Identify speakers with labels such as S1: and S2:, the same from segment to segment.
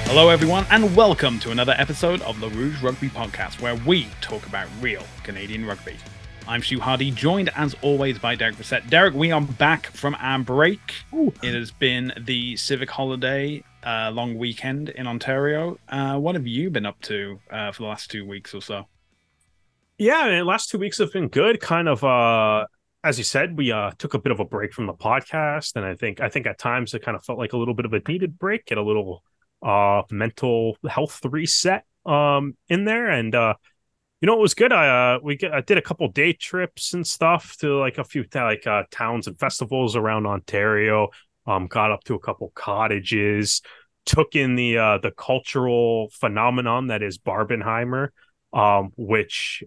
S1: Hello, everyone, and welcome to another episode of the Rouge Rugby Podcast, where we talk about real Canadian rugby. I'm Stu Hardy, joined as always by Derek Brissett. Derek, we are back from our break. Ooh. It has been the civic holiday, long weekend in Ontario. What have you been up to for the last 2 weeks or so?
S2: Yeah, the last 2 weeks have been good. Kind of, as you said, we took a bit of a break from the podcast, and I think at times it kind of felt like a little bit of a needed break, get a little mental health reset in there, and it was good. I did a couple day trips and stuff to like a few towns and festivals around Ontario. Got up to a couple cottages, took in the cultural phenomenon that is Barbenheimer, which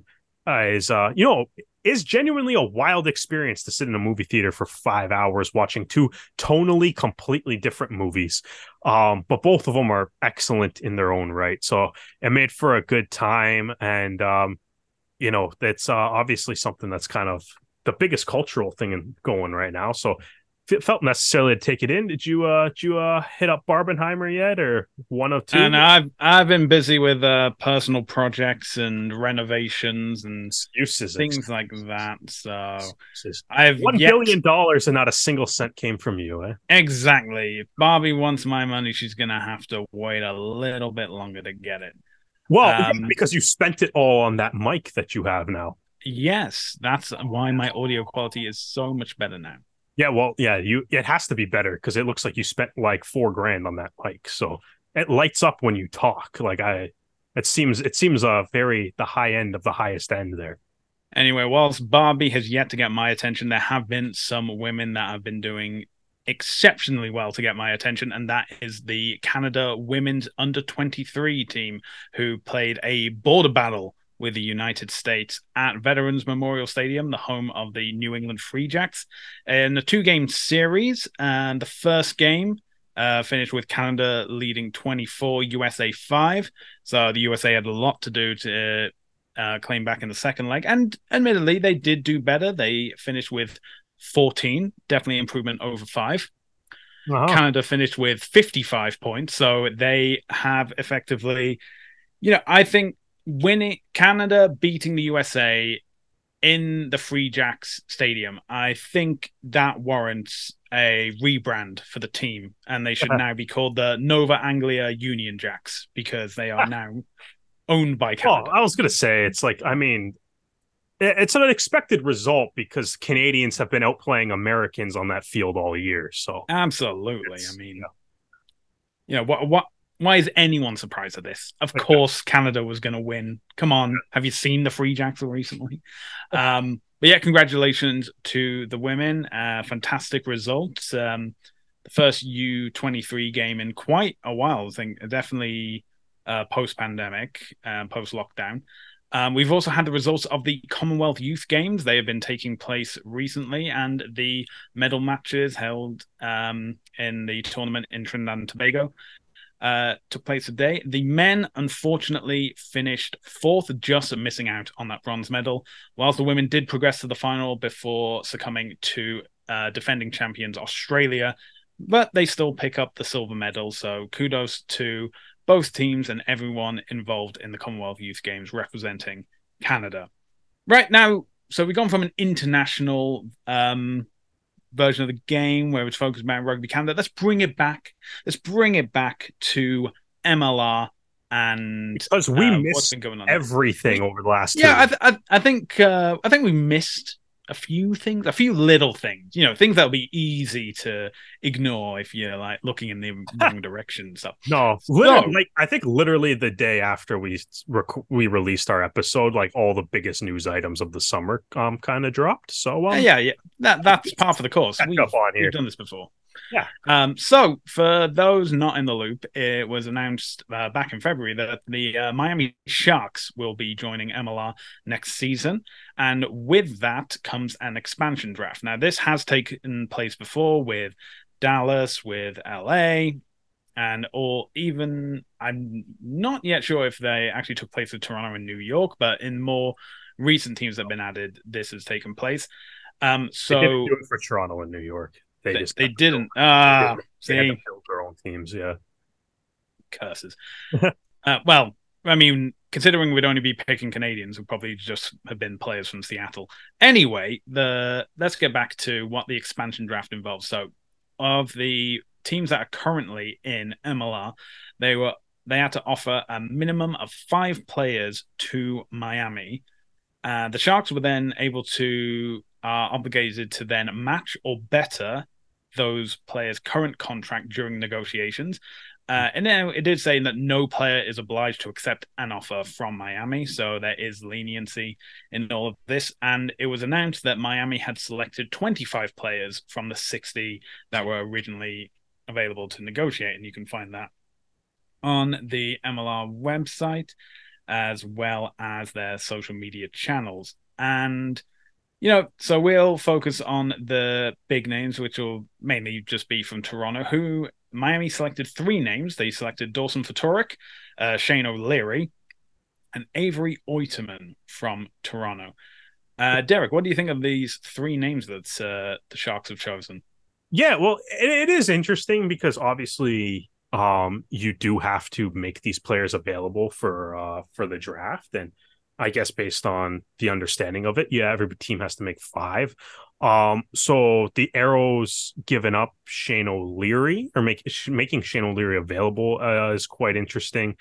S2: is genuinely a wild experience to sit in a movie theater for 5 hours watching two tonally completely different movies. But both of them are excellent in their own right. So it made for a good time. And, that's obviously something that's kind of the biggest cultural thing going right now. So it felt necessarily to take it in. Did you hit up Barbenheimer yet, or one of two?
S1: And I've been busy with personal projects and renovations and things like that. So I've
S2: $1 billion and not a single cent came from you, eh?
S1: Exactly. If Barbie wants my money, she's gonna have to wait a little bit longer to get it.
S2: Well, because you spent it all on that mic that you have now.
S1: Yes, that's why my audio quality is so much better now.
S2: Yeah, well, yeah, it has to be better because it looks like you spent like $4,000 on that mic. So it lights up when you talk. It seems very the high end of the highest end there.
S1: Anyway, whilst Barbie has yet to get my attention, there have been some women that have been doing exceptionally well to get my attention, and that is the Canada women's under-23 team, who played a border battle with the United States at Veterans Memorial Stadium, the home of the New England Free Jacks, in a 2-game series. And the first game finished with Canada leading 24, USA 5. So the USA had a lot to do to claim back in the second leg. And admittedly, they did do better. They finished with 14, definitely improvement over 5. Canada finished with 55 points. So they have effectively, I think, Canada beating the USA in the Free Jacks Stadium, I think that warrants a rebrand for the team, and they should now be called the Nova Anglia Union Jacks because they are now owned by Canada.
S2: Oh, I was going to say, it's an unexpected result because Canadians have been outplaying Americans on that field all year. So
S1: absolutely, why is anyone surprised at this? Of course, Canada was going to win. Come on. Have you seen the Free Jacks recently? But yeah, congratulations to the women. Fantastic results. The first U23 game in quite a while, I think, definitely post-pandemic, post-lockdown. We've also had the results of the Commonwealth Youth Games. They have been taking place recently, and the medal matches held in the tournament in Trinidad and Tobago took place today. The men unfortunately finished 4th, just missing out on that bronze medal, whilst the women did progress to the final before succumbing to defending champions Australia, but they still pick up the silver medal. So kudos to both teams and everyone involved in the Commonwealth Youth Games representing Canada. Right now, so we've gone from an international version of the game where it's focused about Rugby Canada. Let's bring it back. Let's bring it back to MLR, and
S2: because we missed everything over the last.
S1: Yeah, I think we missed a few things, a few little things, things that'll be easy to ignore if you're like looking in the wrong direction. So
S2: I think literally the day after we released our episode, like all the biggest news items of the summer kind of dropped. So
S1: yeah, that's part of the course. We've done this before.
S2: Yeah.
S1: So for those not in the loop, it was announced back in February that the Miami Sharks will be joining MLR next season. And with that comes an expansion draft. Now, this has taken place before with Dallas, with LA, I'm not yet sure if they actually took place with Toronto and New York, but in more recent teams that have been added, this has taken place.
S2: So they didn't do it for Toronto and New York.
S1: They didn't.
S2: They had to build their own teams. Yeah.
S1: curses. Well, I mean, considering we'd only be picking Canadians, would probably just have been players from Seattle. Anyway, let's get back to what the expansion draft involves. So, of the teams that are currently in MLR, they had to offer a minimum of 5 players to Miami. The Sharks were then obligated to then match or better those players' current contract during negotiations. And then it did say that no player is obliged to accept an offer from Miami, so there is leniency in all of this. And it was announced that Miami had selected 25 players from the 60 that were originally available to negotiate, and you can find that on the MLR website as well as their social media channels. And so we'll focus on the big names, which will mainly just be from Toronto, who Miami selected 3 names. They selected Dawson Ftorek, Shane O'Leary, and Avery Oiterman from Toronto. Derek, what do you think of these 3 names that the Sharks have chosen?
S2: Yeah, well, it is interesting because obviously you do have to make these players available for the draft. And I guess based on the understanding of it, yeah, every team has to make 5. So the Arrows giving up Shane O'Leary or making Shane O'Leary available is quite interesting.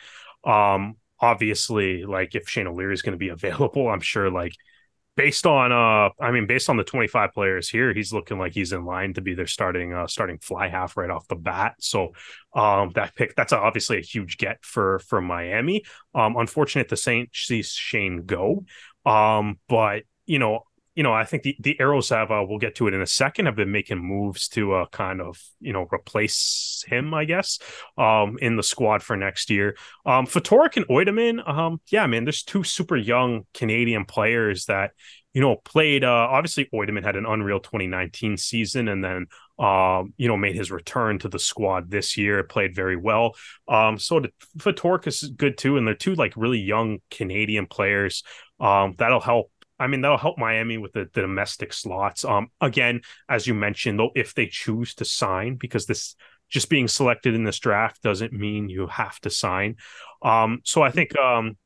S2: Obviously, like if Shane O'Leary is going to be available, I'm sure based on the 25 players here, he's looking like he's in line to be their starting fly half right off the bat. So that's obviously a huge get for Miami. Unfortunate to see Shane go. But I think the Arrows have, we'll get to it in a second, have been making moves to kind of, replace him, I guess, in the squad for next year. Ftorek and Oiterman, yeah, man, there's 2 super young Canadian players that, played, obviously Oiterman had an unreal 2019 season and then, made his return to the squad this year, played very well. So Ftorek is good too. And they're 2 really young Canadian players. That'll help Miami with the domestic slots. Again, as you mentioned, though, if they choose to sign, because this just being selected in this draft doesn't mean you have to sign. So I think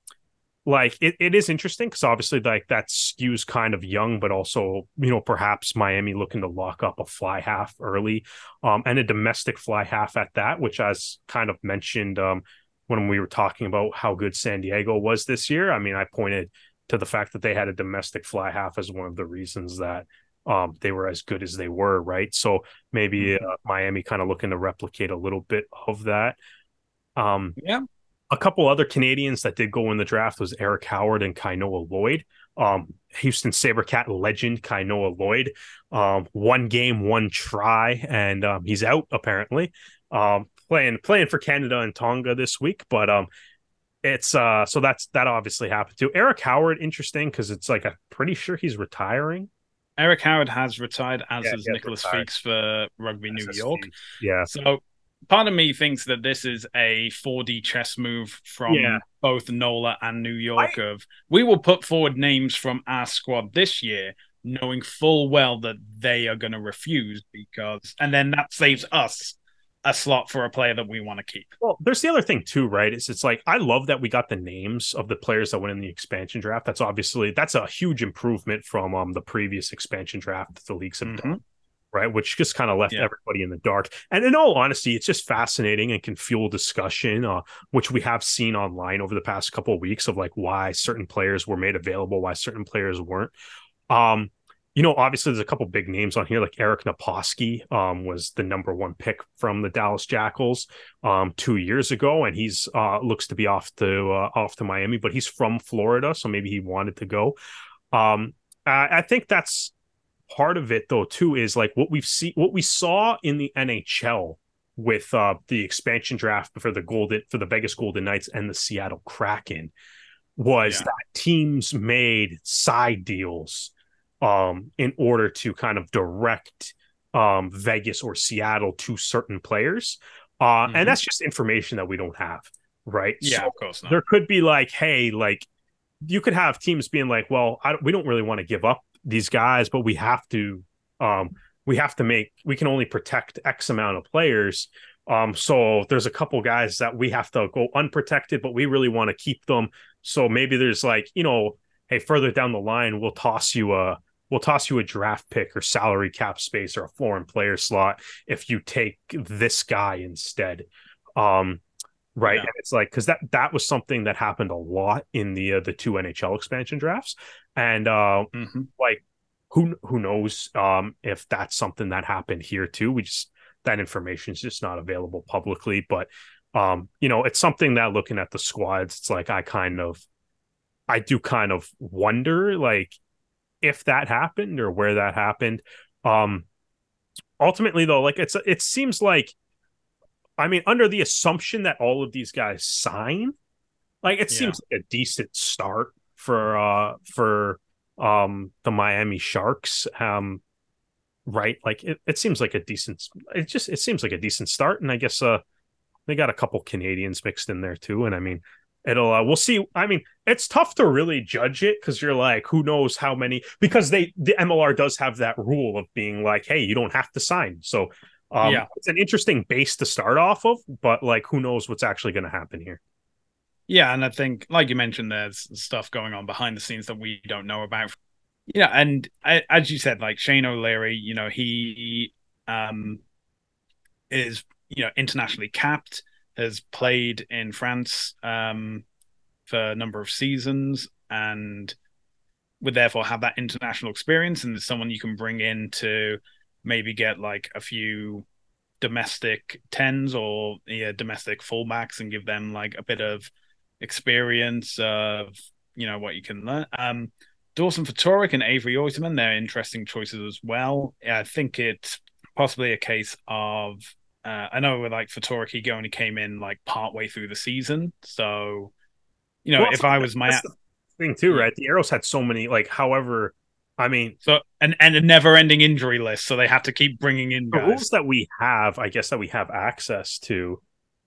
S2: it is interesting because obviously that skews kind of young, but also, perhaps Miami looking to lock up a fly half early, and a domestic fly half at that, which as kind of mentioned when we were talking about how good San Diego was this year. I mean, I pointed to the fact that they had a domestic fly half as one of the reasons that they were as good as they were, right? So maybe Miami kind of looking to replicate a little bit of that.
S1: Yeah.
S2: A couple other Canadians that did go in the draft was Eric Howard and Kainoa Lloyd. Houston SaberCat legend Kainoa Lloyd. 1 game, 1 try, and he's out apparently. Playing for Canada and Tonga this week, but it's so that obviously happened too. Eric Howard, interesting because it's I'm pretty sure he's retiring.
S1: Eric Howard has retired, as is Nicholas Feeks for Rugby New York.
S2: Yeah.
S1: So part of me thinks that this is a 4D chess move from both NOLA and New York. We will put forward names from our squad this year, knowing full well that they are going to refuse and then that saves us a slot for a player that we want to keep.
S2: Well, there's the other thing too, right? It's I love that we got the names of the players that went in the expansion draft. That's a huge improvement from the previous expansion draft that the leagues have done, right? Which just kind of left everybody in the dark. And in all honesty, it's just fascinating and can fuel discussion, which we have seen online over the past couple of weeks of why certain players were made available, why certain players weren't. Obviously there's a couple big names on here, like Eric Naposki was the number 1 pick from the Dallas Jackals 2 years ago, and he's looks to be off to Miami, but he's from Florida, so maybe he wanted to go. I think that's part of it though too, is what we saw in the NHL with the expansion draft for the Vegas Golden Knights and the Seattle Kraken was that teams made side deals in order to kind of direct Vegas or Seattle to certain players. And that's just information that we don't have, right?
S1: Yeah,
S2: so
S1: of course not.
S2: There could be hey, you could have teams being well, we don't really want to give up these guys, but we can only protect X amount of players. So there's a couple guys that we have to go unprotected, but we really want to keep them. So maybe there's like, hey, further down the line, we'll toss you a draft pick or salary cap space or a foreign player slot if you take this guy instead. Right.
S1: Yeah.
S2: And it's like, because that was something that happened a lot in the two NHL expansion drafts. And like who knows if that's something that happened here too. That information is just not available publicly. But it's something that looking at the squads, it's like I do kind of wonder like if that happened or where that happened. Ultimately though, like it seems like, I mean, under the assumption that all of these guys sign, like it seems like a decent start for the Miami Sharks. Right? Like it seems like a decent it seems like a decent start. And I guess they got a couple Canadians mixed in there too. And I mean, we'll see. I mean, it's tough to really judge it because you're like, who knows how many, because the MLR does have that rule of being like, hey, you don't have to sign. So it's an interesting base to start off of, but like, who knows what's actually going to happen here.
S1: Yeah, and I think, like you mentioned, there's stuff going on behind the scenes that we don't know about. Yeah, and as you said, like Shane O'Leary, he is internationally capped, has played in France for a number of seasons, and would therefore have that international experience, and is someone you can bring in to maybe get like a few domestic tens or domestic fullbacks and give them like a bit of experience of what you can learn. Dawson Fatorik and Avery Oyterman, they're interesting choices as well. I think it's possibly a case of I know with like Fatorik, he only came in like partway through the season, so if I was my
S2: thing too, right? The Arrows had so many, like, however, I mean,
S1: so and a never-ending injury list, so they had to keep bringing in guys.
S2: The rules that we have, I guess, that we have access to,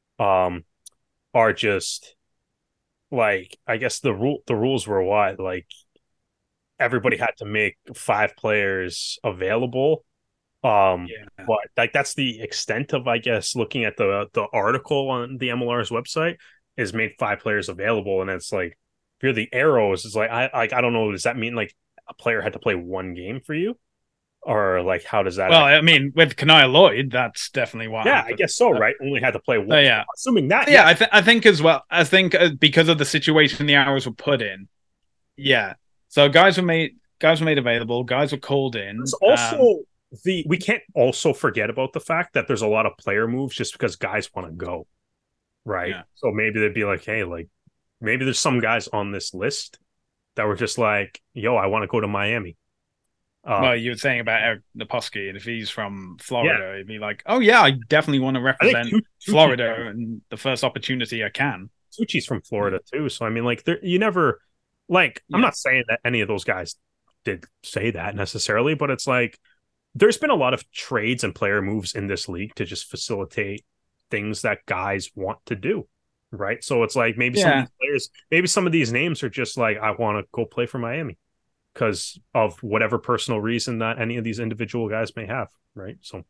S2: are just like, I guess the rules were what, like everybody had to make 5 players available. But like that's the extent of, I guess, looking at the article on the MLR's website is made 5 players available, and it's like if you're the Arrows, it's like I don't know. Does that mean like a player had to play 1 game for you, or like how does that?
S1: Well, I mean, with Kania Lloyd, that's definitely what.
S2: Yeah,
S1: happened.
S2: I guess so. Right, only had to play 1.
S1: Yeah,
S2: assuming that.
S1: Yeah, I think as well. I think because of the situation the Arrows were put in. Yeah, so guys were made available. Guys were called in.
S2: There's also we can't also forget about the fact that there's a lot of player moves just because guys want to go. Right. Yeah. So maybe they'd be like, hey, like maybe there's some guys on this list that were just like, yo, I want to go to Miami.
S1: Well, you were saying about Eric Naposki, and if he's from Florida, he'd be like, oh, yeah, I definitely want to represent Florida and the first opportunity I can.
S2: Tucci's from Florida, too. So, I mean, like, you never, like, I'm not saying that any of those guys did say that necessarily, but it's like, there's been a lot of trades and player moves in this league to just facilitate things that guys want to do, right? So it's like maybe some of these players, maybe some of these names are just like, I want to go play for Miami because of whatever personal reason that any of these individual guys may have, right? So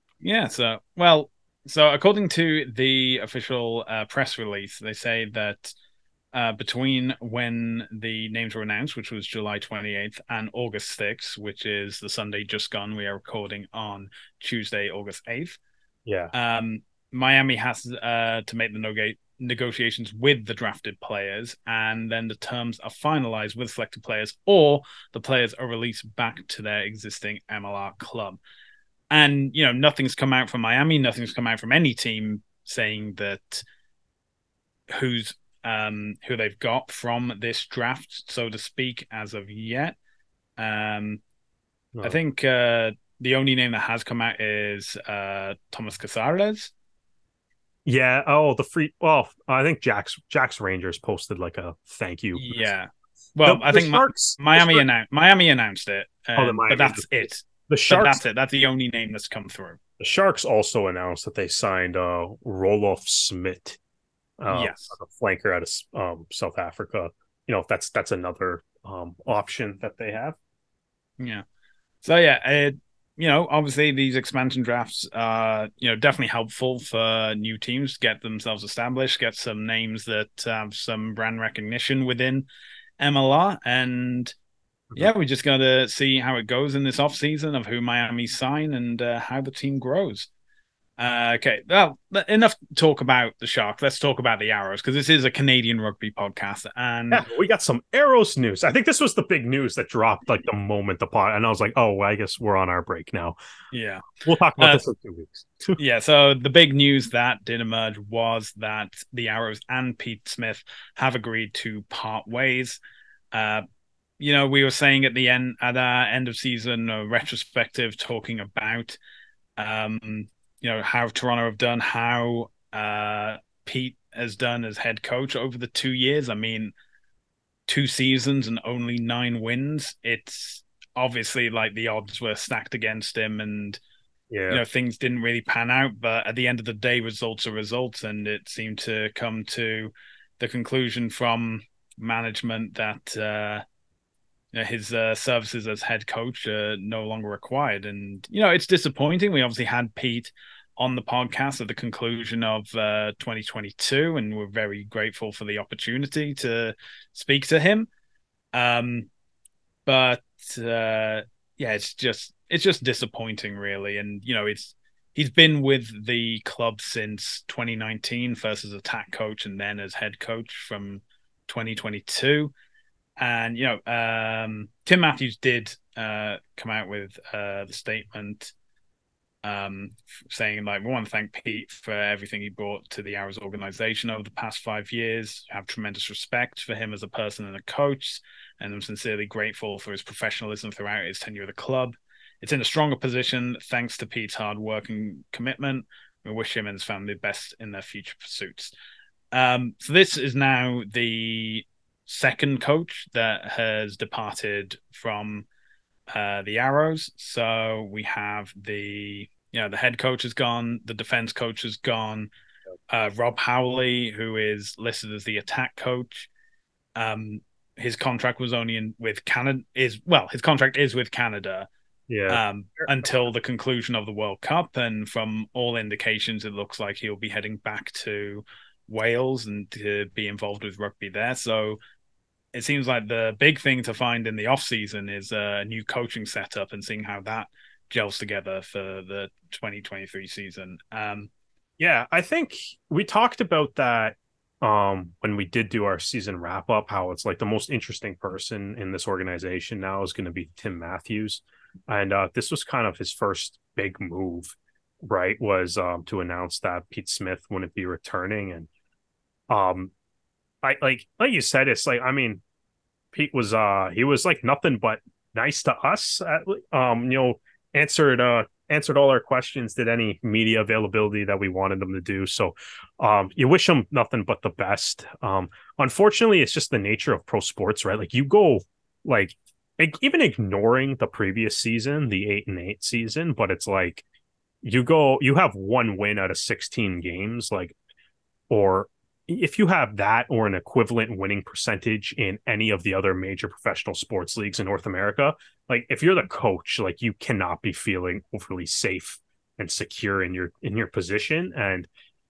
S1: so according to the official press release, they say that between when the names were announced, which was July 28th, and August 6th, which is the Sunday just gone, we are recording on Tuesday, August 8th.
S2: Yeah.
S1: Miami has to make the negotiations with the drafted players, and then the terms are finalized with selected players, or the players are released back to their existing MLR club. And, nothing's come out from Miami, nothing's come out from any team saying that who they've got from this draft, so to speak, as of yet. I think the only name that has come out is Thomas Casares.
S2: Yeah. Oh, well, I think Jack's Rangers posted like a thank you.
S1: Yeah. Well, I think Miami announced it, but that's it.
S2: The Sharks.
S1: That's it. That's the only name that's come through.
S2: The Sharks also announced that they signed Roloff Smith, a flanker out of South Africa. That's another option that they have.
S1: Yeah. So obviously these expansion drafts are, definitely helpful for new teams to get themselves established, get some names that have some brand recognition within MLR. And yeah, we just got to see how it goes in this offseason of who Miami sign and how the team grows. Okay, well, enough talk about the Sharks. Let's talk about the Arrows, because this is a Canadian rugby podcast. And
S2: yeah, we got some Arrows news. I think this was the big news that dropped like the moment the pod, and I was like, oh, I guess we're on our break now.
S1: Yeah,
S2: we'll talk about this in 2 weeks.
S1: Yeah, so the big news that did emerge was that the Arrows and Pete Smith have agreed to part ways. We were saying at our end of season retrospective, talking about how Toronto have done, how Pete has done as head coach over the 2 years. I mean, 2 seasons and only 9 wins. It's obviously like the odds were stacked against him, and things didn't really pan out. But at the end of the day, results are results, and it seemed to come to the conclusion from management that his services as head coach are no longer required. And, it's disappointing. We obviously had Pete on the podcast at the conclusion of 2022, and we're very grateful for the opportunity to speak to him. But it's just disappointing, really. And, he's been with the club since 2019, first as attack coach and then as head coach from 2022. And, Tim Matthews did come out with the statement saying, like, we want to thank Pete for everything he brought to the Arrows organization over the past 5 years. I have tremendous respect for him as a person and a coach, and I'm sincerely grateful for his professionalism throughout his tenure at the club. It's in a stronger position thanks to Pete's hard work and commitment. We wish him and his family the best in their future pursuits. So this is now the second coach that has departed from the Arrows. So we have the head coach is gone, the defense coach is gone, Rob Howley, who is listed as the attack coach. His contract was only with Canada. His contract is with Canada.
S2: Yeah.
S1: Until the conclusion of the World Cup, and from all indications, it looks like he'll be heading back to Wales and to be involved with rugby there. So it seems like the big thing to find in the off season is a new coaching setup and seeing how that gels together for the 2023 season.
S2: Yeah, I think we talked about that when we did do our season wrap up, how it's like the most interesting person in this organization now is going to be Tim Matthews. And this was kind of his first big move, right? Was to announce that Pete Smith wouldn't be returning. And I like you said, it's like, I mean, Pete was he was like nothing but nice to us. Answered all our questions, did any media availability that we wanted him to do. So you wish him nothing but the best. Unfortunately, it's just the nature of pro sports, right? Like you go like even ignoring the previous season, the 8-8 season, but it's like you have 1 win out of 16 games, like, or if you have that or an equivalent winning percentage in any of the other major professional sports leagues in North America, like if you're the coach, like you cannot be feeling overly safe and secure in your position. And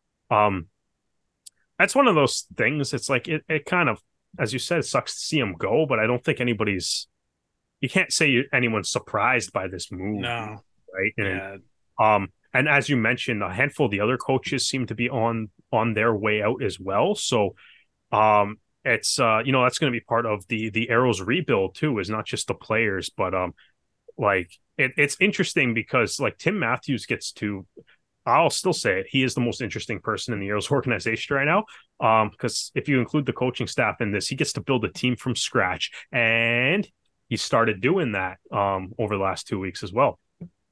S2: that's one of those things. It's like it kind of, as you said, it sucks to see him go, but I don't think you can't say anyone's surprised by this move.
S1: No.
S2: Right.
S1: Yeah.
S2: And as you mentioned, a handful of the other coaches seem to be on their way out as well. So it's that's going to be part of the Arrows rebuild too, is not just the players, but it's interesting because like Tim Matthews I'll still say it, he is the most interesting person in the Arrows organization right now. Because if you include the coaching staff in this, he gets to build a team from scratch, and he started doing that over the last 2 weeks as well.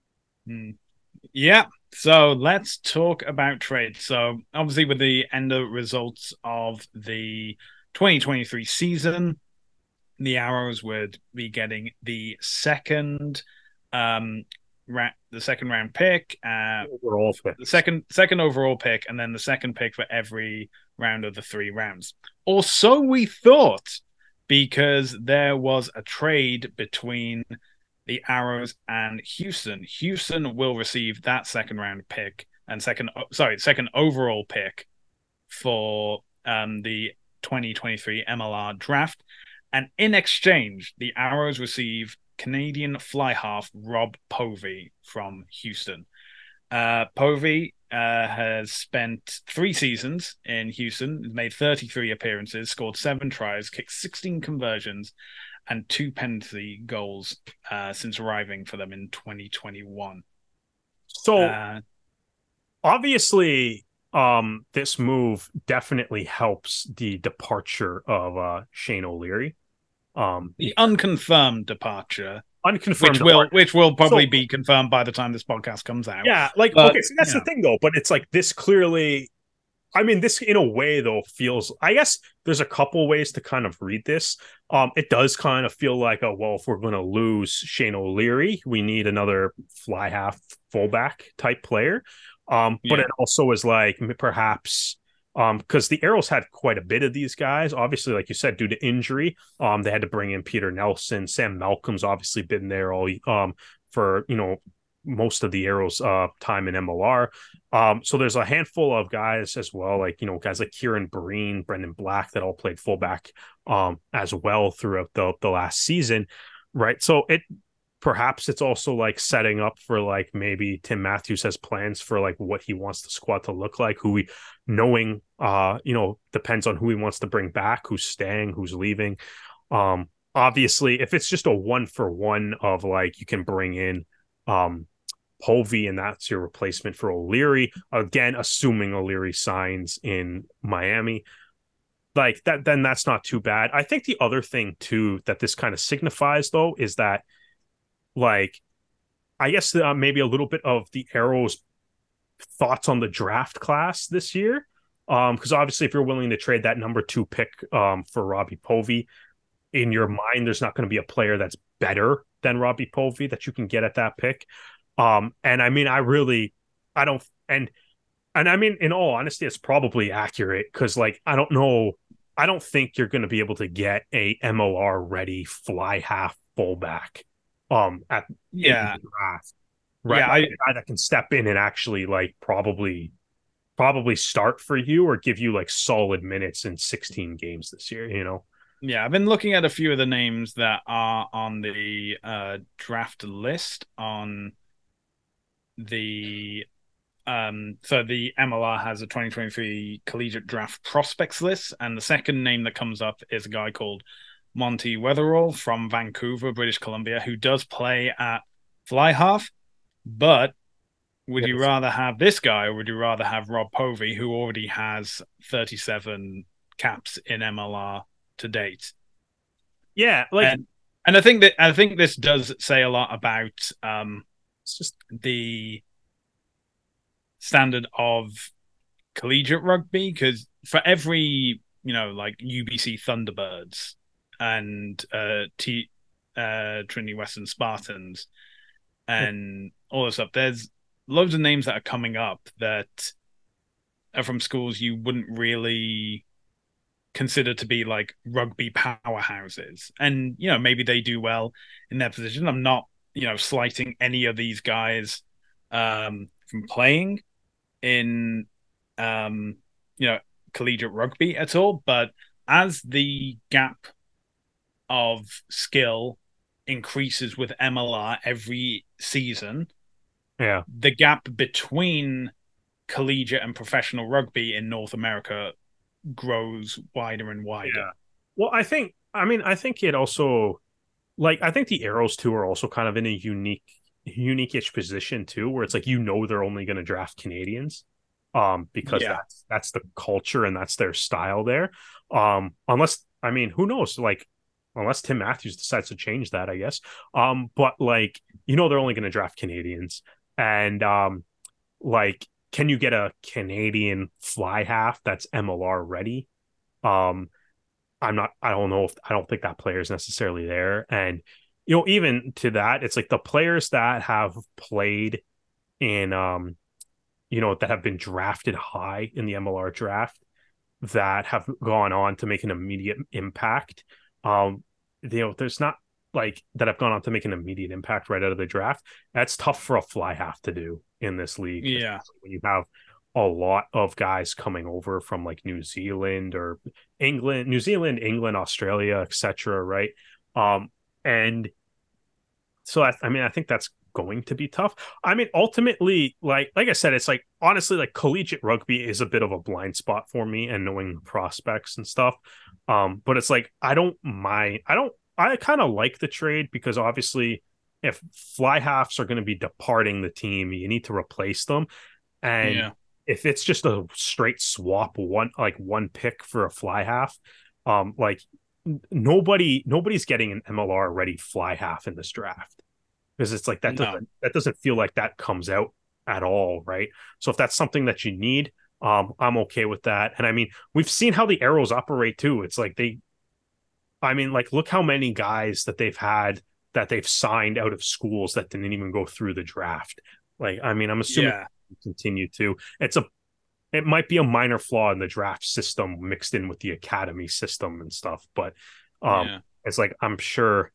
S1: Yeah, so let's talk about trade. So obviously with the end results of the 2023 season, the Arrows would be getting the second round pick, the second overall pick, and then the second pick for every round of the 3 rounds. Or so we thought, because there was a trade between the Arrows, and Houston. Houston will receive that second round pick and second overall pick for the 2023 MLR draft. And in exchange, the Arrows receive Canadian fly half Rob Povey from Houston. Povey has spent 3 seasons in Houston, made 33 appearances, scored 7 tries, kicked 16 conversions, and 2 penalty goals since arriving for them in 2021.
S2: So obviously, this move definitely helps the departure of Shane O'Leary.
S1: The unconfirmed departure.
S2: Unconfirmed,
S1: which will probably be confirmed by the time this podcast comes out.
S2: Yeah, like, but, okay, so that's the thing though. But it's like this clearly, I mean, this in a way though feels. I guess there's a couple ways to kind of read this. It does kind of feel like, well, if we're going to lose Shane O'Leary, we need another fly half fullback type player. But it also is like perhaps. Because the Arrows had quite a bit of these guys, obviously, like you said, due to injury. They had to bring in Peter Nelson. Sam Malcolm's obviously been there all for most of the Arrows time in MLR. So there's a handful of guys as well, like guys like Kieran Breen, Brendan Black, that all played fullback as well throughout the last season, right? So perhaps it's also like setting up for like maybe Tim Matthews has plans for like what he wants the squad to look like, depends on who he wants to bring back, who's staying, who's leaving. Obviously, if it's just a 1-for-1 of like you can bring in Povey and that's your replacement for O'Leary, again, assuming O'Leary signs in Miami, like that, then that's not too bad. I think the other thing too that this kind of signifies though is that, like, I guess maybe a little bit of the Arrows' thoughts on the draft class this year. Because obviously, if you're willing to trade that number 2 pick for Robbie Povey, in your mind, there's not going to be a player that's better than Robbie Povey that you can get at that pick. And I mean, I don't, and I mean, in all honesty, it's probably accurate because, like, I don't think you're going to be able to get a MLR ready fly half fullback. In the draft, right? A guy that can step in and actually like probably start for you or give you like solid minutes in 16 games this year.
S1: Yeah, I've been looking at a few of the names that are on the draft list on the so the MLR has a 2023 collegiate draft prospects list, and the second name that comes up is a guy called Monty Weatherall from Vancouver, British Columbia, who does play at fly half. But would you rather have this guy or would you rather have Rob Povey, who already has 37 caps in MLR to date?
S2: Yeah, like,
S1: and I think this does say a lot about
S2: it's just
S1: the standard of collegiate rugby, because for every like UBC Thunderbirds and Trinity Western Spartans and all this stuff, there's loads of names that are coming up that are from schools you wouldn't really consider to be like rugby powerhouses, and maybe they do well in their position. I'm not slighting any of these guys from playing in collegiate rugby at all, but as the gap of skill increases with MLR every season, the gap between collegiate and professional rugby in North America grows wider and wider.
S2: Yeah. Well, I think it also, like, I think the Arrows too are also kind of in a unique-ish position too, where it's like they're only going to draft Canadians, because that's the culture and that's their style there. Unless, I mean, who knows? Like, unless Tim Matthews decides to change that, I guess. But like, they're only going to draft Canadians, and like, can you get a Canadian fly half that's MLR ready? I don't think that player is necessarily there. And, even to that, it's like the players that have played in, that have been drafted high in the MLR draft that have gone on to make an immediate impact. There's not like that have gone on to make an immediate impact right out of the draft. That's tough for a fly half to do in this league,
S1: Yeah.
S2: when you have a lot of guys coming over from like New Zealand or England, Australia, etc. Right, and so I mean, I think that's going to be tough. I mean, ultimately, like I said, it's like honestly, like collegiate rugby is a bit of a blind spot for me, and knowing the prospects and stuff. But it's like I don't mind. I kind of like the trade because obviously, if fly halves are going to be departing the team, you need to replace them, and
S1: Yeah.
S2: if it's just a straight swap, one pick for a fly half, like nobody's getting an MLR ready fly half in this draft because it's like
S1: No.
S2: that doesn't feel like that comes out at all, right? So if that's something that you need, I'm okay with that. And I mean, we've seen how the arrows operate too. It's like I mean, like look how many guys that they've had that they've signed out of schools that didn't even go through the draft. Like, I mean, I'm assuming
S1: Yeah.
S2: continue to. It might be a minor flaw in the draft system mixed in with the academy system and stuff, but
S1: Yeah.
S2: it's like I'm sure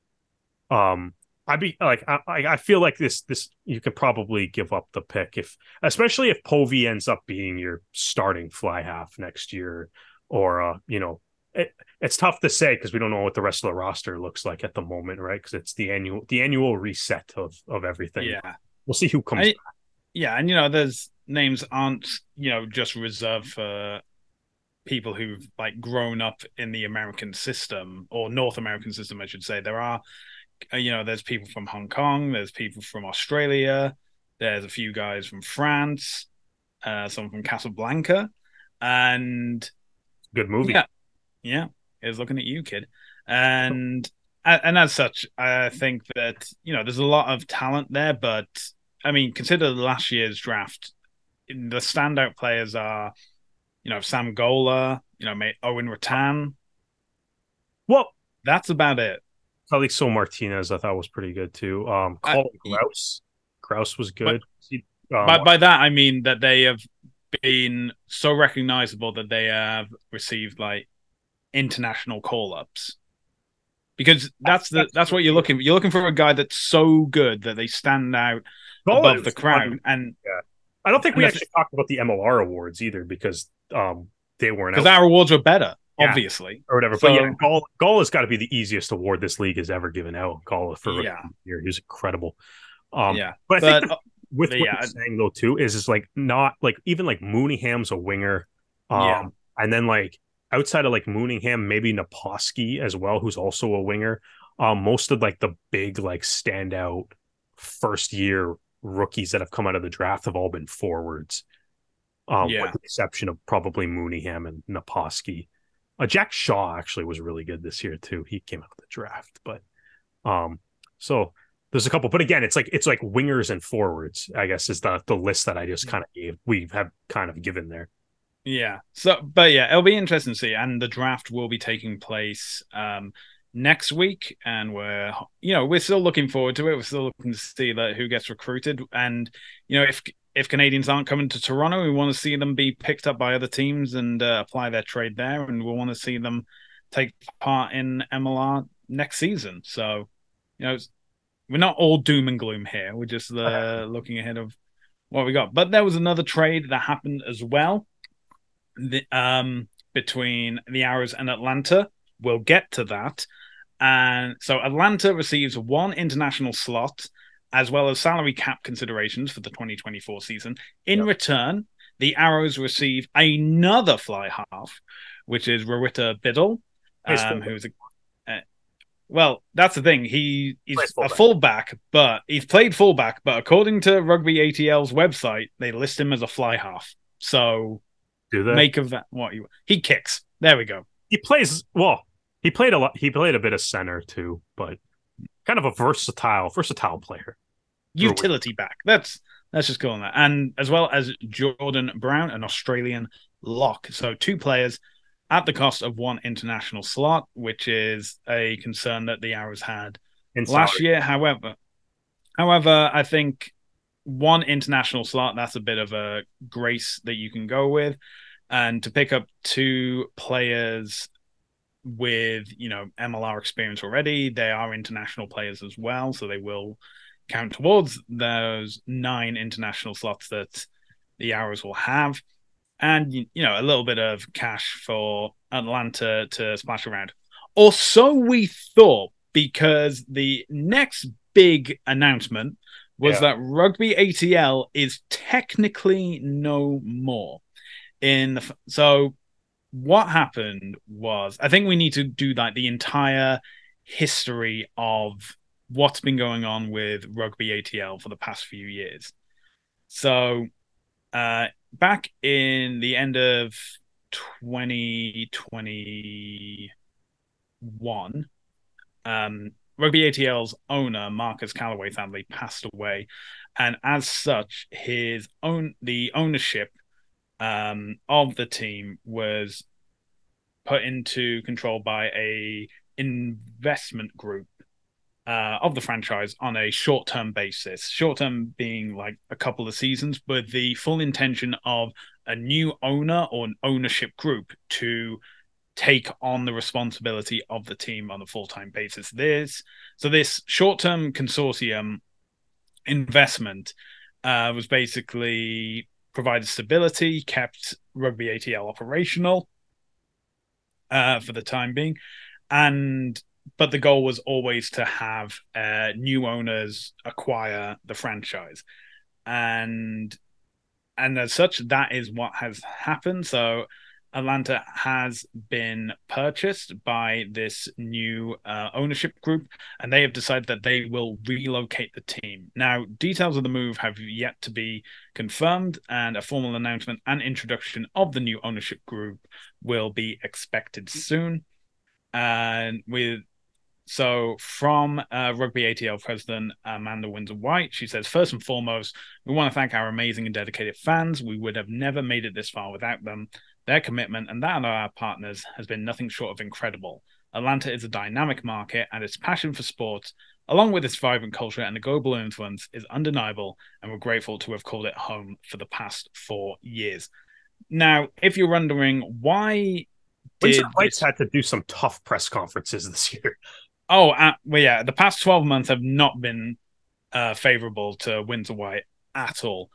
S2: I'd be like I feel like this you could probably give up the pick if especially if Povey ends up being your starting fly half next year or it's tough to say because we don't know what the rest of the roster looks like at the moment, right? Because it's the annual reset of everything.
S1: Yeah.
S2: We'll see who comes back.
S1: Yeah, and there's names aren't just reserved for people who've like grown up in the American system or North American system, I should say. There are there's people from Hong Kong, there's people from Australia, there's a few guys from France, some from Casablanca, and
S2: Good movie.
S1: yeah, is looking at you, kid, and as such, I think that there's a lot of talent there, but I mean, consider last year's draft. The standout players are, Sam Gola, mate, Owen Rattan.
S2: Well,
S1: That's about it.
S2: Calixto Martinez, I thought was pretty good too.
S1: I,
S2: Colin Grouse was
S1: but
S2: good.
S1: by that I mean that they have been so recognizable that they have received like international call ups. Because that's what you're looking for. You're looking for a guy that's so good that they stand out above the crowd. And
S2: yeah. I don't think we actually talked about the MLR awards either because they weren't
S1: because our awards were better,
S2: yeah,
S1: obviously,
S2: or whatever.
S1: So,
S2: but yeah, Gall has got to be the easiest award this league has ever given out. Gall for
S1: yeah,
S2: year, he was incredible.
S1: Yeah,
S2: but I think with what you're saying though too is like not like even like Mooneyham's a winger,
S1: yeah,
S2: and then like outside of like Mooneyham, maybe Naposki as well, who's also a winger. Most of like the big like standout first year rookies that have come out of the draft have all been forwards. With the exception of probably Mooneyham and Naposki. Jack Shaw actually was really good this year too. He came out of the draft, but so there's a couple. But again, it's like wingers and forwards, I guess, is the list that I just kind of gave. We have kind of given there.
S1: Yeah. So, but yeah, it'll be interesting to see. And the draft will be taking place next week, and we're still looking forward to it. We're still looking to see who gets recruited, and if Canadians aren't coming to Toronto, we want to see them be picked up by other teams and apply their trade there, and we want to see them take part in MLR next season. So, we're not all doom and gloom here. We're just looking ahead of what we got. But there was another trade that happened as well. Between the Arrows and Atlanta. We'll get to that. And so Atlanta receives one international slot as well as salary cap considerations for the 2024 season. In return, the Arrows receive another fly half, which is Rarita Biddle, who's well, that's the thing. He's a fullback, but he's played fullback. But according to Rugby ATL's website, they list him as a fly half. So make of that what he kicks. There we go.
S2: He plays well. He played a lot. He played a bit of center too, but kind of a versatile player.
S1: Utility back. Let's just call him that. And as well as Jordan Brown, an Australian lock. So two players at the cost of one international slot, which is a concern that the Arrows had last year. However, I think one international slot, that's a bit of a grace that you can go with. And to pick up two players with, MLR experience already. They are international players as well, so they will count towards those 9 international slots that the Arrows will have. And, a little bit of cash for Atlanta to splash around. Or so we thought, because the next big announcement was that Rugby ATL is technically no more. So what happened was, I think we need to do like the entire history of what's been going on with Rugby ATL for the past few years. So back in the end of 2021, Rugby ATL's owner, Marcus Callaway family, passed away. And as such, the ownership of the team was put into control by a investment group of the franchise on a short-term basis. Short-term being like a couple of seasons, but the full intention of a new owner or an ownership group to take on the responsibility of the team on a full-time basis. This short-term consortium investment was basically provided stability, kept Rugby ATL operational for the time being, but the goal was always to have new owners acquire the franchise, and as such, that is what has happened. So Atlanta has been purchased by this new ownership group, and they have decided that they will relocate the team. Now, details of the move have yet to be confirmed, and a formal announcement and introduction of the new ownership group will be expected soon. And from Rugby ATL president Amanda Windsor-White, she says, first and foremost, we want to thank our amazing and dedicated fans. We would have never made it this far without them. Their commitment and that of our partners has been nothing short of incredible. Atlanta is a dynamic market, and its passion for sports, along with its vibrant culture and the global influence, is undeniable, and we're grateful to have called it home for the past 4 years. Now, if you're wondering why
S2: Windsor-White's had to do some tough press conferences this year.
S1: The past 12 months have not been favorable to Windsor-White at all.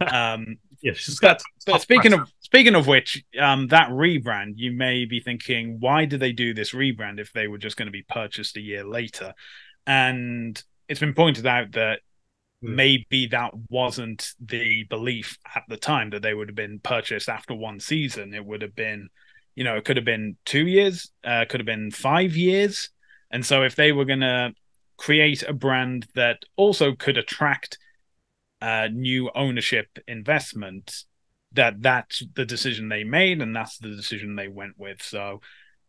S2: She's got.
S1: But speaking of which, that rebrand, you may be thinking, why did they do this rebrand if they were just going to be purchased a year later? And it's been pointed out that maybe that wasn't the belief at the time, that they would have been purchased after one season. It would have been, it could have been 2 years, could have been 5 years. And so if they were going to create a brand that also could attract new ownership investment, that's the decision they made, and that's the decision they went with. So,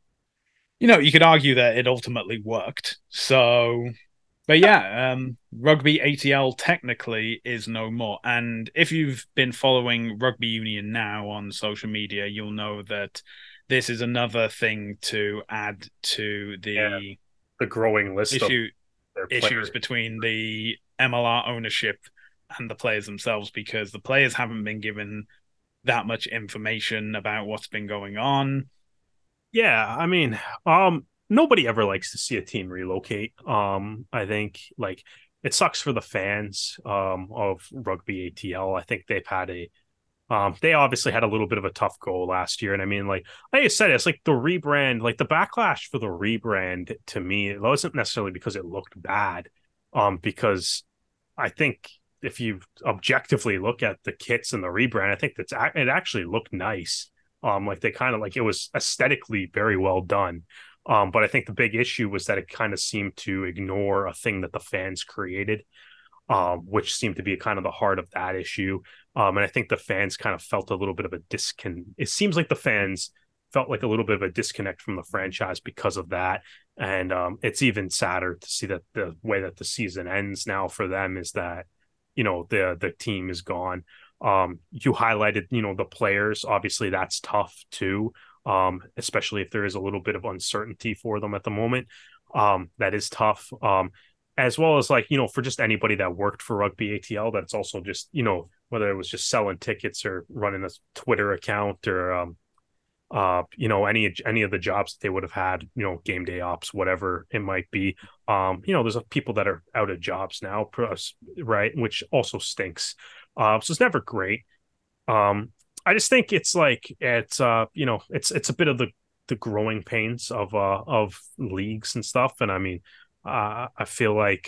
S1: you could argue that it ultimately worked. So, but yeah, Rugby ATL technically is no more. And if you've been following Rugby Union Now on social media, you'll know that this is another thing to add to the
S2: growing list of
S1: issues between the MLR ownership and the players themselves, because the players haven't been given that much information about what's been going on.
S2: Yeah, I mean, nobody ever likes to see a team relocate. I think it sucks for the fans of Rugby ATL. I think they've had they obviously had a little bit of a tough go last year. And I mean, like I said, it's like the rebrand, like the backlash for the rebrand, to me, it wasn't necessarily because it looked bad. Because I think if you objectively look at the kits and the rebrand, I think it actually looked nice. Like they kind of it was aesthetically very well done. But I think the big issue was that it kind of seemed to ignore a thing that the fans created, which seemed to be kind of the heart of that issue. And I think the fans kind of felt a little bit of a It seems like the fans felt like a little bit of a disconnect from the franchise because of that. And it's even sadder to see that the way that the season ends now for them is that, the team is gone. You highlighted, the players. Obviously, that's tough too, especially if there is a little bit of uncertainty for them at the moment. That is tough. As well as for just anybody that worked for Rugby ATL, that's also just, whether it was just selling tickets or running a Twitter account or, any of the jobs that they would have had, game day ops, whatever it might be. There's people that are out of jobs now, right? Which also stinks. So it's never great. I just think it's like it's a bit of the growing pains of leagues and stuff. And I mean, I feel like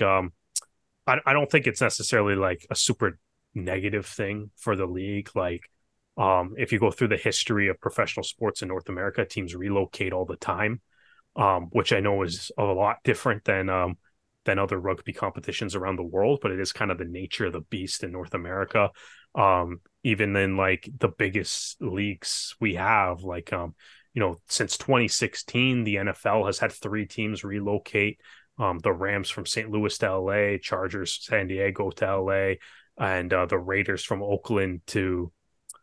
S2: I don't think it's necessarily like a super negative thing for the league. Like, if you go through the history of professional sports in North America, teams relocate all the time, which I know is a lot different than other rugby competitions around the world, but it is kind of the nature of the beast in North America. Even in like the biggest leagues we have, like since 2016, the NFL has had 3 teams relocate. The Rams from St. Louis to LA, Chargers San Diego to LA, and the Raiders from Oakland to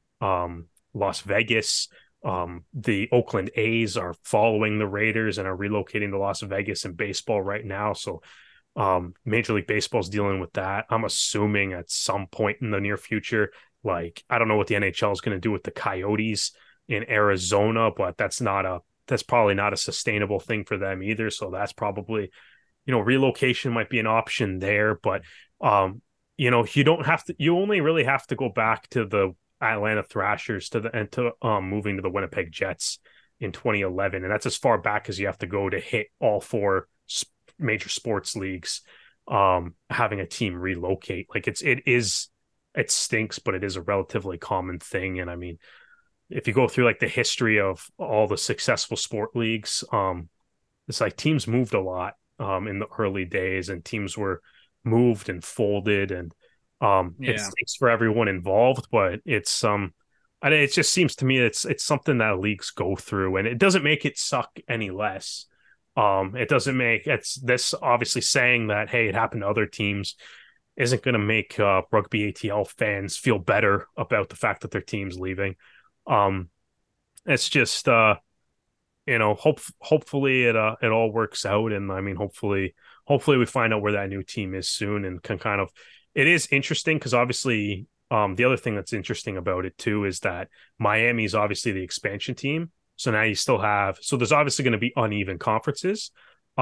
S2: Las Vegas. The Oakland A's are following the Raiders and are relocating to Las Vegas in baseball right now. So Major League Baseball is dealing with that. I'm assuming at some point in the near future, like I don't know what the NHL is going to do with the Coyotes in Arizona, but that's probably not a sustainable thing for them either. So that's probably, relocation might be an option there, but you don't have to. You only really have to go back to the Atlanta Thrashers to moving to the Winnipeg Jets in 2011, and that's as far back as you have to go to hit all 4 major sports leagues having a team relocate. Like it stinks, but it is a relatively common thing. And I mean, if you go through like the history of all the successful sport leagues, it's like teams moved a lot in the early days, and teams were moved and folded, and it stinks for everyone involved, but it just seems to me it's something that leagues go through, and it doesn't make it suck any less. It's this obviously saying that, hey, it happened to other teams isn't going to make rugby ATL fans feel better about the fact that their team's leaving. It's just hopefully it all works out, and I mean hopefully we find out where that new team is soon and can kind of. It is interesting because obviously the other thing that's interesting about it too is that Miami is obviously the expansion team. So now you still have, so there's obviously going to be uneven conferences,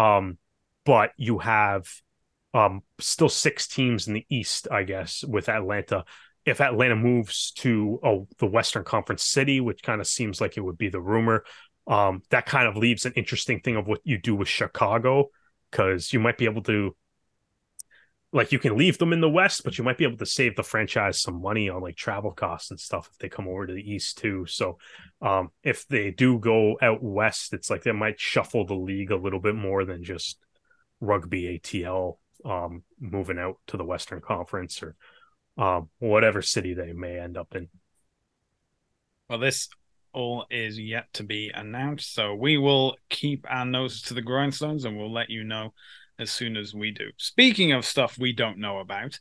S2: but you have still 6 teams in the East, I guess, with Atlanta. If Atlanta moves to the Western Conference city, which kind of seems like it would be the rumor, that kind of leaves an interesting thing of what you do with Chicago, because you might be able to, like, you can leave them in the West, but you might be able to save the franchise some money on like travel costs and stuff if they come over to the East too. So if they do go out West, it's like they might shuffle the league a little bit more than just rugby ATL moving out to the Western Conference or whatever city they may end up in.
S1: Well, this all is yet to be announced, so we will keep our noses to the grindstones and we'll let you know as soon as we do. Speaking of stuff we don't know about,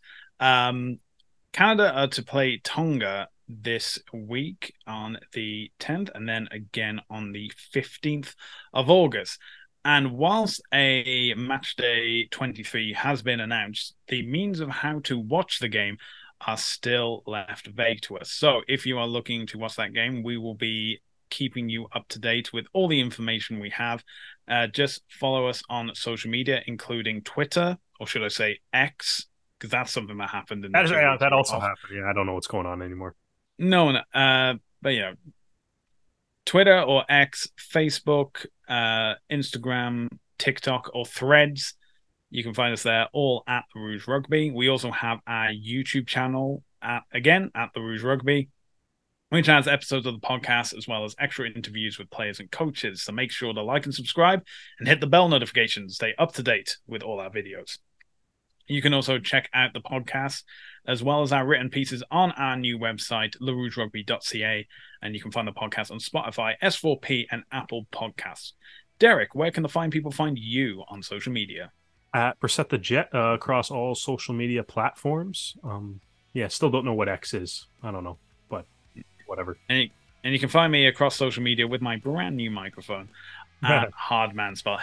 S1: Canada are to play Tonga this week on the 10th and then again on the 15th of August. And whilst a match day 23 has been announced, the means of how to watch the game are still left vague to us. So if you are looking to watch that game, we will be keeping you up to date with all the information we have. Just follow us on social media, including Twitter, or should I say X, because that's something that happened.
S2: That also happened. Yeah, I don't know what's going on anymore.
S1: No. But Twitter or X, Facebook, Instagram, TikTok, or Threads. You can find us there, all at The Rouge Rugby. We also have our YouTube channel, at The Rouge Rugby, which has episodes of the podcast as well as extra interviews with players and coaches. So make sure to like and subscribe and hit the bell notification to stay up to date with all our videos. You can also check out the podcast as well as our written pieces on our new website, larougerugby.ca, and you can find the podcast on Spotify, S4P, and Apple Podcasts. Derek, where can the fine people find you on social media?
S2: At Brissette the Jet across all social media platforms. Still don't know what X is. I don't know, but whatever.
S1: And you can find me across social media with my brand new microphone at Hardman, spelled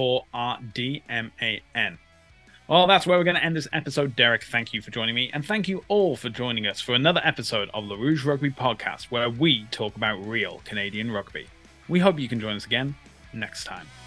S1: H4RDMAN. Well, that's where we're going to end this episode. Derek, thank you for joining me, and thank you all for joining us for another episode of Le Rouge Rugby Podcast, where we talk about real Canadian rugby. We hope you can join us again next time.